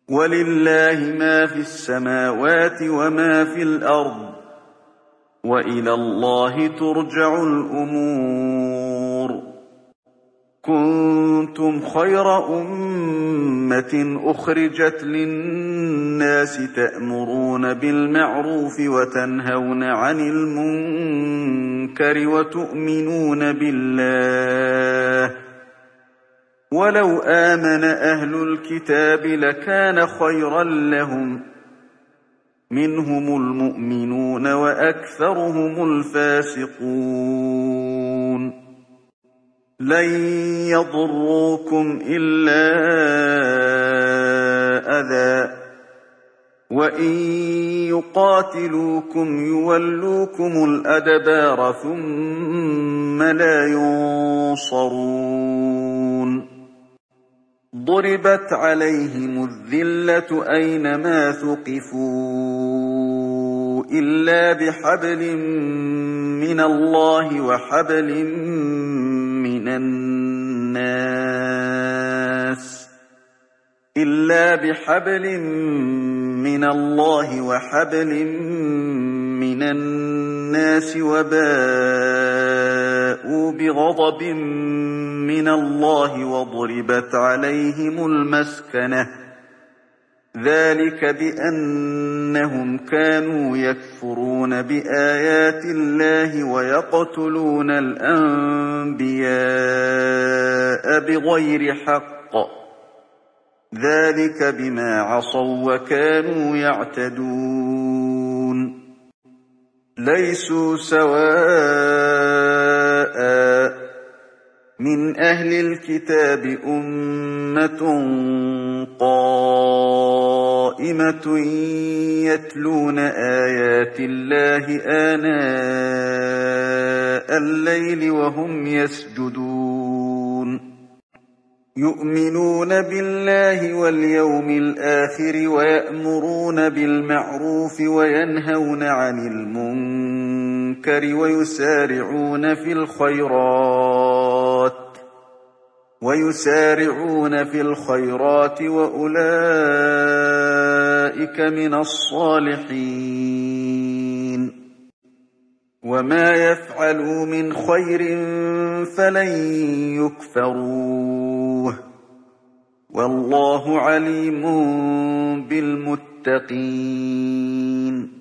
وَلِلَّهِ مَا فِي السَّمَاوَاتِ وَمَا فِي الْأَرْضِ ۚ وَإِلَى اللَّهِ تُرْجَعُ الْأُمُورُ كُنتُمْ خَيْرَ أُمَّةٍ أُخْرِجَتْ لِلنَّاسِ تَأْمُرُونَ بِالْمَعْرُوفِ وَتَنْهَوْنَ عَنِ الْمُنكَرِ وَتُؤْمِنُونَ بِاللَّهِ ۚ وَلَوْ آمَنَ أَهْلُ الْكِتَابِ لَكَانَ خَيْرًا لَّهُم ۚ مِّنْهُمُ الْمُؤْمِنُونَ وَأَكْثَرُهُمُ الْفَاسِقُونَ لَن يَضُرُّوكُمْ إِلَّا أَذًى ۖ وَإِن يُقَاتِلُوكُمْ يُوَلُّوكُمُ الْأَدْبَارَ ثُمَّ لَا يُنصَرُونَ ضُرِبَتْ عَلَيْهِمُ الذِّلَّةُ أَيْنَمَا ثُقِفُوا إِلَّا بِحَبْلٍ مِّنَ اللَّهِ وَحَبْلٍ مِّنَ النَّاسِ وَبَاءُوا بِغَضَبٍ مِّنَ اللَّهِ وَضُرِبَتْ عَلَيْهِمُ الْمَسْكَنَةُ ۚ ذَٰلِكَ بِأَنَّهُمْ كَانُوا يَكْفُرُونَ بِآيَاتِ اللَّهِ وَيَقْتُلُونَ الْأَنبِيَاءَ بِغَيْرِ حَقٍّ ۚ ذَٰلِكَ بِمَا عَصَوا وَّكَانُوا يَعْتَدُونَ لَيْسُوا سَوَاءً ۗ مِّنْ أَهْلِ الْكِتَابِ أُمَّةٌ قَائِمَةٌ يَتْلُونَ آيَاتِ اللَّهِ آنَاءَ اللَّيْلِ وَهُمْ يَسْجُدُونَ يُؤْمِنُونَ بِاللَّهِ وَالْيَوْمِ الْآخِرِ وَيَأْمُرُونَ بِالْمَعْرُوفِ وَيَنْهَوْنَ عَنِ الْمُنكَرِ وَيُسَارِعُونَ فِي الْخَيْرَاتِ وَأُولَٰئِكَ مِنَ الصَّالِحِينَ وَمَا يَفْعَلُوا مِنْ خَيْرٍ فَلَن يُكْفَرُوهُ ۗ وَاللَّهُ عَلِيمٌ بِالْمُتَّقِينَ